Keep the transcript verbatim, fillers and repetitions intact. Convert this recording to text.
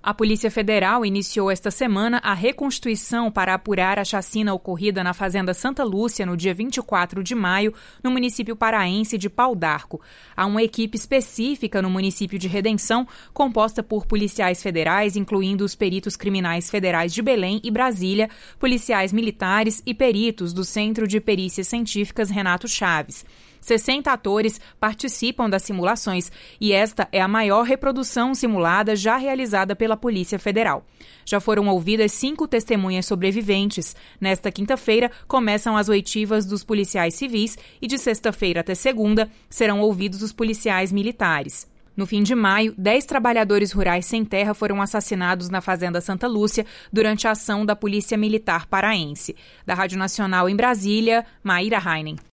A Polícia Federal iniciou esta semana a reconstituição para apurar a chacina ocorrida na Fazenda Santa Lúcia no dia vinte e quatro de maio, no município paraense de Pau d'Arco. Há uma equipe específica no município de Redenção, composta por policiais federais, incluindo os peritos criminais federais de Belém e Brasília, policiais militares e peritos do Centro de Perícias Científicas Renato Chaves. sessenta atores participam das simulações e esta é a maior reprodução simulada já realizada pela Polícia Federal. Já foram ouvidas cinco testemunhas sobreviventes. Nesta quinta-feira, começam as oitivas dos policiais civis e de sexta-feira até segunda serão ouvidos os policiais militares. No fim de maio, dez trabalhadores rurais sem terra foram assassinados na Fazenda Santa Lúcia durante a ação da Polícia Militar Paraense. Da Rádio Nacional em Brasília, Maíra Heinen.